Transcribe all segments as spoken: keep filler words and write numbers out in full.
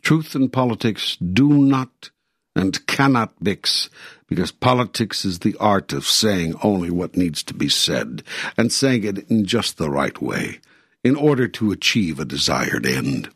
Truth and politics do not and cannot mix, because politics is the art of saying only what needs to be said, and saying it in just the right way, in order to achieve a desired end.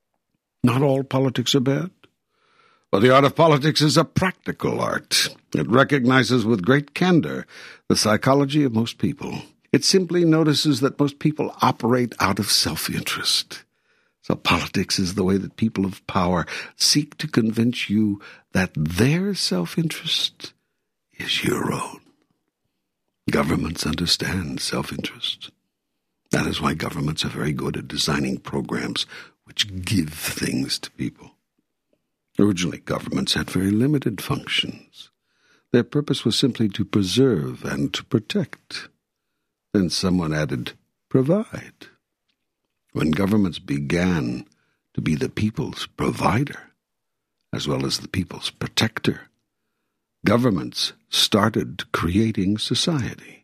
Not all politics are bad, but the art of politics is a practical art. It recognizes with great candor the psychology of most people. It simply notices that most people operate out of self-interest. So politics is the way that people of power seek to convince you that their self-interest is your own. Governments understand self-interest. That is why governments are very good at designing programs which give things to people. Originally, governments had very limited functions. Their purpose was simply to preserve and to protect. Then someone added, provide. When governments began to be the people's provider, as well as the people's protector, governments started creating society,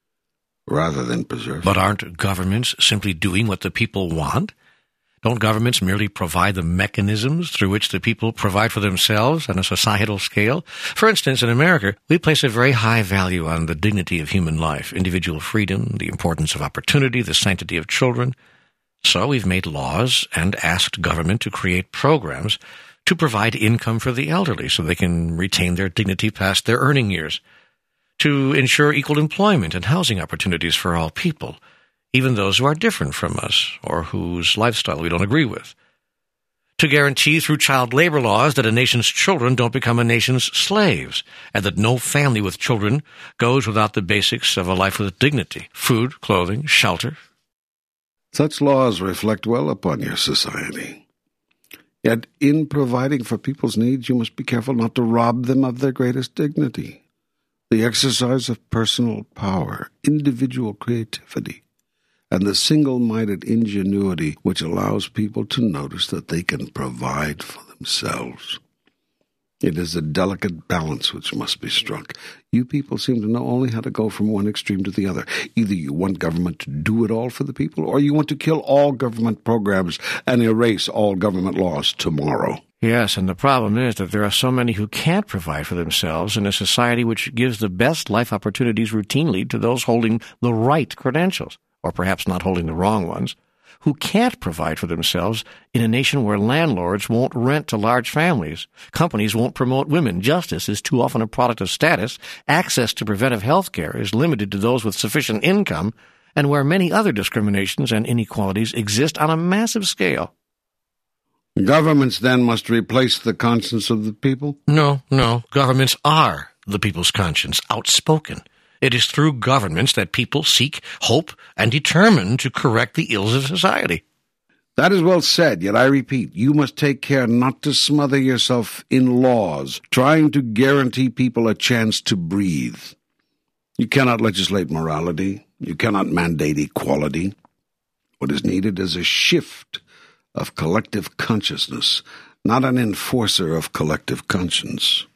rather than preserving. But aren't governments simply doing what the people want? Don't governments merely provide the mechanisms through which the people provide for themselves on a societal scale? For instance, in America, we place a very high value on the dignity of human life, individual freedom, the importance of opportunity, the sanctity of children. So we've made laws and asked government to create programs to provide income for the elderly so they can retain their dignity past their earning years, to ensure equal employment and housing opportunities for all people, even those who are different from us or whose lifestyle we don't agree with, to guarantee through child labor laws that a nation's children don't become a nation's slaves, and that no family with children goes without the basics of a life with dignity, food, clothing, shelter. Such laws reflect well upon your society. Yet in providing for people's needs, you must be careful not to rob them of their greatest dignity, the exercise of personal power, individual creativity, and the single-minded ingenuity which allows people to notice that they can provide for themselves. It is a delicate balance which must be struck. You people seem to know only how to go from one extreme to the other. Either you want government to do it all for the people, or you want to kill all government programs and erase all government laws tomorrow. Yes, and the problem is that there are so many who can't provide for themselves in a society which gives the best life opportunities routinely to those holding the right credentials, or perhaps not holding the wrong ones, who can't provide for themselves in a nation where landlords won't rent to large families, companies won't promote women, justice is too often a product of status, access to preventive health care is limited to those with sufficient income, and where many other discriminations and inequalities exist on a massive scale. Governments, then, must replace the conscience of the people? No, no. Governments are the people's conscience, outspoken. It is through governments that people seek, hope, and determine to correct the ills of society. That is well said, yet I repeat, you must take care not to smother yourself in laws, trying to guarantee people a chance to breathe. You cannot legislate morality. You cannot mandate equality. What is needed is a shift of collective consciousness, not an enforcer of collective conscience.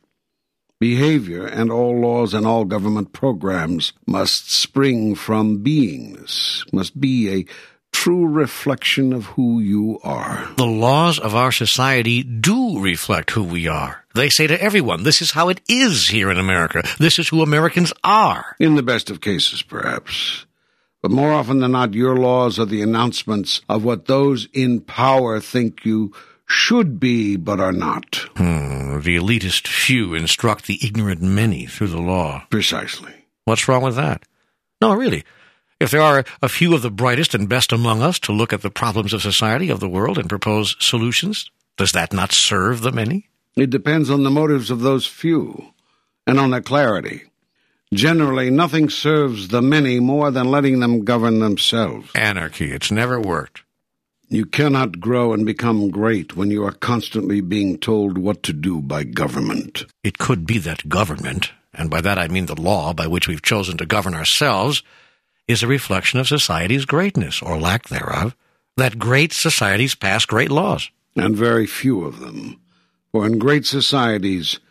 Behavior and all laws and all government programs must spring from beingness, must be a true reflection of who you are. The laws of our society do reflect who we are. They say to everyone, this is how it is here in America. This is who Americans are. In the best of cases, perhaps. But more often than not, your laws are the announcements of what those in power think you should be but are not. Hmm, the elitist few instruct the ignorant many through the law. Precisely. What's wrong with that? No, really. If there are a few of the brightest and best among us to look at the problems of society, of the world, and propose solutions, does that not serve the many? It depends on the motives of those few and on their clarity. Generally, nothing serves the many more than letting them govern themselves. Anarchy. It's never worked. You cannot grow and become great when you are constantly being told what to do by government. It could be that government, and by that I mean the law by which we've chosen to govern ourselves, is a reflection of society's greatness, or lack thereof, that great societies pass great laws. And very few of them. For in great societies,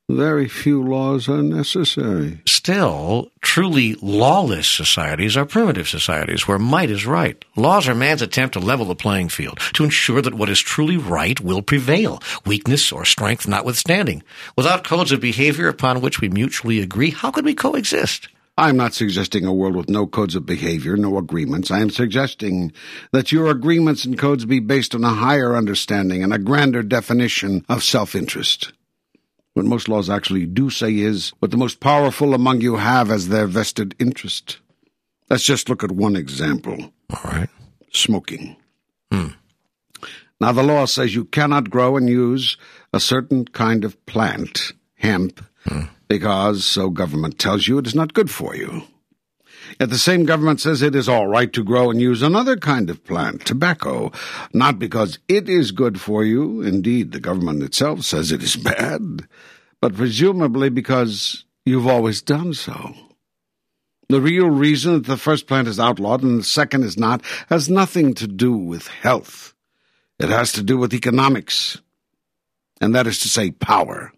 Very few laws are necessary. Still, truly lawless societies are primitive societies where might is right. Laws are man's attempt to level the playing field, to ensure that what is truly right will prevail, weakness or strength notwithstanding. Without codes of behavior upon which we mutually agree, how could we coexist? I'm not suggesting a world with no codes of behavior, no agreements. I am suggesting that your agreements and codes be based on a higher understanding and a grander definition of self-interest. What most laws actually do say is what the most powerful among you have as their vested interest. Let's just look at one example. All right. Smoking. Hmm. Now, the law says you cannot grow and use a certain kind of plant, hemp, hmm. because, so government tells you, it is not good for you. Yet the same government says it is all right to grow and use another kind of plant, tobacco, not because it is good for you, indeed the government itself says it is bad, but presumably because you've always done so. The real reason that the first plant is outlawed and the second is not has nothing to do with health. It has to do with economics, and that is to say power.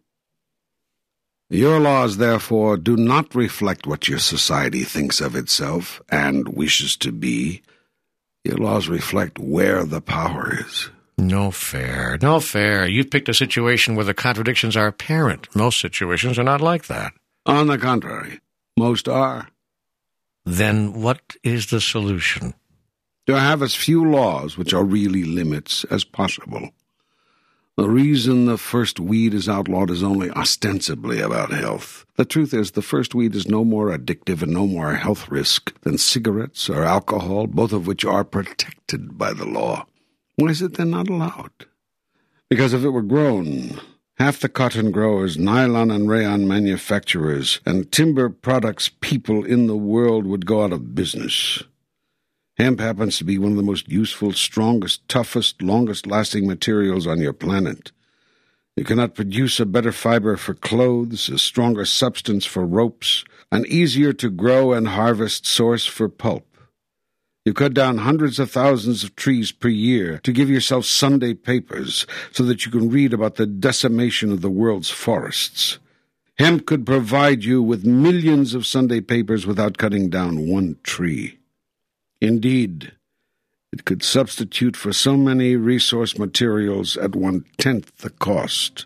Your laws, therefore, do not reflect what your society thinks of itself and wishes to be. Your laws reflect where the power is. No fair, no fair. You've picked a situation where the contradictions are apparent. Most situations are not like that. On the contrary, most are. Then what is the solution? To have as few laws, which are really limits, as possible. The reason the first weed is outlawed is only ostensibly about health. The truth is, the first weed is no more addictive and no more health risk than cigarettes or alcohol, both of which are protected by the law. Why is it then not allowed? Because if it were grown, half the cotton growers, nylon and rayon manufacturers, and timber products people in the world would go out of business. Hemp happens to be one of the most useful, strongest, toughest, longest-lasting materials on your planet. You cannot produce a better fiber for clothes, a stronger substance for ropes, an easier-to-grow and harvest source for pulp. You cut down hundreds of thousands of trees per year to give yourself Sunday papers so that you can read about the decimation of the world's forests. Hemp could provide you with millions of Sunday papers without cutting down one tree. Indeed, it could substitute for so many resource materials at one-tenth the cost.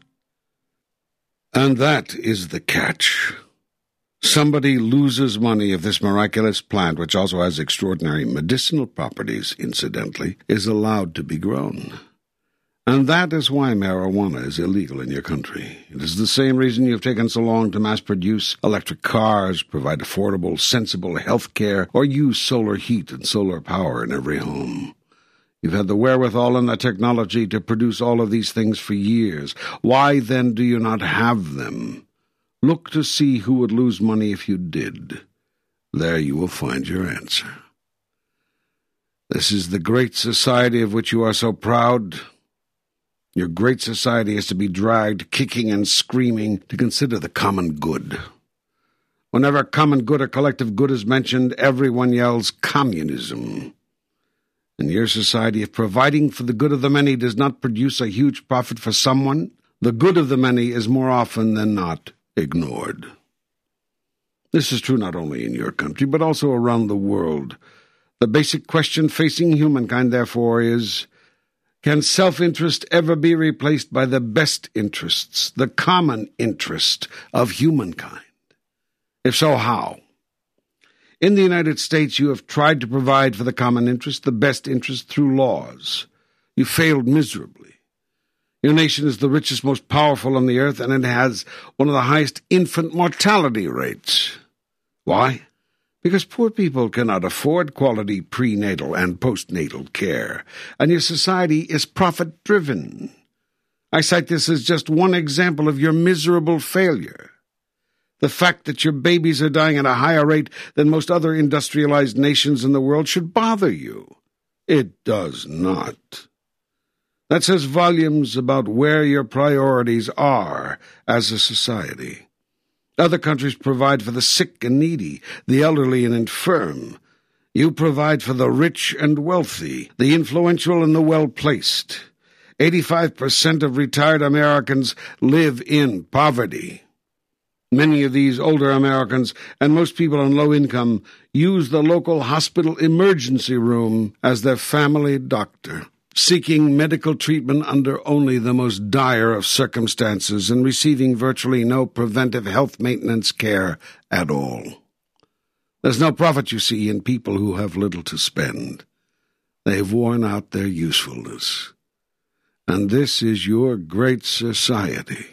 And that is the catch. Somebody loses money if this miraculous plant, which also has extraordinary medicinal properties, incidentally, is allowed to be grown. And that is why marijuana is illegal in your country. It is the same reason you've taken so long to mass-produce electric cars, provide affordable, sensible health care, or use solar heat and solar power in every home. You've had the wherewithal and the technology to produce all of these things for years. Why, then, do you not have them? Look to see who would lose money if you did. There you will find your answer. This is the great society of which you are so proud. Your great society is to be dragged, kicking and screaming, to consider the common good. Whenever common good or collective good is mentioned, everyone yells communism. In your society, if providing for the good of the many does not produce a huge profit for someone, the good of the many is more often than not ignored. This is true not only in your country, but also around the world. The basic question facing humankind, therefore, is, can self-interest ever be replaced by the best interests, the common interest of humankind? If so, how? In the United States, you have tried to provide for the common interest, the best interest, through laws. You failed miserably. Your nation is the richest, most powerful on the earth, and it has one of the highest infant mortality rates. Why? Because poor people cannot afford quality prenatal and postnatal care, and your society is profit-driven. I cite this as just one example of your miserable failure. The fact that your babies are dying at a higher rate than most other industrialized nations in the world should bother you. It does not. That says volumes about where your priorities are as a society. Other countries provide for the sick and needy, the elderly and infirm. You provide for the rich and wealthy, the influential and the well-placed. eighty-five percent of retired Americans live in poverty. Many of these older Americans and most people on low income use the local hospital emergency room as their family doctor, seeking medical treatment under only the most dire of circumstances and receiving virtually no preventive health maintenance care at all. There's no profit, you see, in people who have little to spend. They've worn out their usefulness. And this is your great society.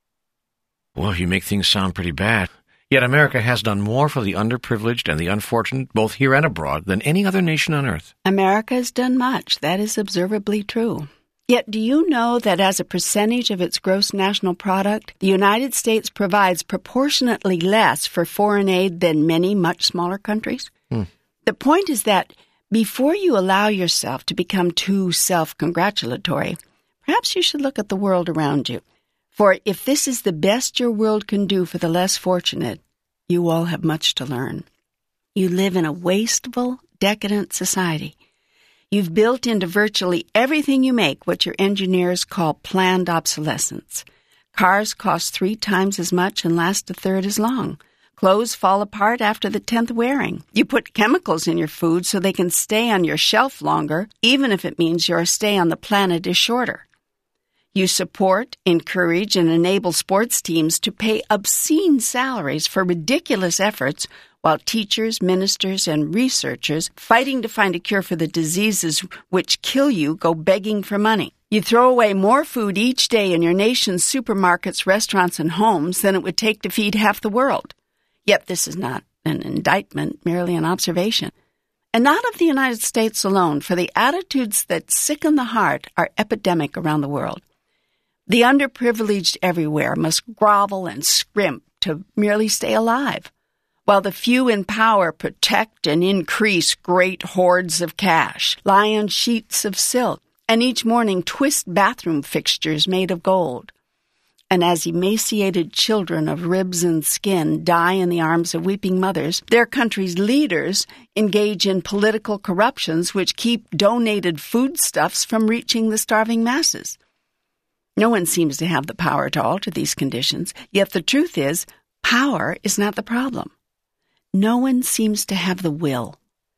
Well, you make things sound pretty bad. Yet America has done more for the underprivileged and the unfortunate, both here and abroad, than any other nation on earth. America has done much. That is observably true. Yet do you know that as a percentage of its gross national product, the United States provides proportionately less for foreign aid than many much smaller countries? Hmm. The point is that before you allow yourself to become too self-congratulatory, perhaps you should look at the world around you. For if this is the best your world can do for the less fortunate, you all have much to learn. You live in a wasteful, decadent society. You've built into virtually everything you make what your engineers call planned obsolescence. Cars cost three times as much and last a third as long. Clothes fall apart after the tenth wearing. You put chemicals in your food so they can stay on your shelf longer, even if it means your stay on the planet is shorter. You support, encourage, and enable sports teams to pay obscene salaries for ridiculous efforts, while teachers, ministers, and researchers fighting to find a cure for the diseases which kill you go begging for money. You throw away more food each day in your nation's supermarkets, restaurants, and homes than it would take to feed half the world. Yet this is not an indictment, merely an observation. And not of the United States alone, for the attitudes that sicken the heart are epidemic around the world. The underprivileged everywhere must grovel and scrimp to merely stay alive, while the few in power protect and increase great hoards of cash, lie on sheets of silk, and each morning twist bathroom fixtures made of gold. And as emaciated children of ribs and skin die in the arms of weeping mothers, their country's leaders engage in political corruptions which keep donated foodstuffs from reaching the starving masses. No one seems to have the power to alter these conditions, yet the truth is, power is not the problem. No one seems to have the will.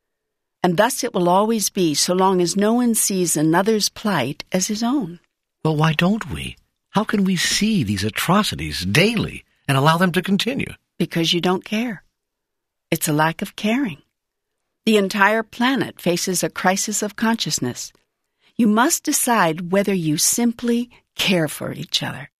And thus it will always be so long as no one sees another's plight as his own. Well, why don't we? How can we see these atrocities daily and allow them to continue? Because you don't care. It's a lack of caring. The entire planet faces a crisis of consciousness. You must decide whether you simply care for each other.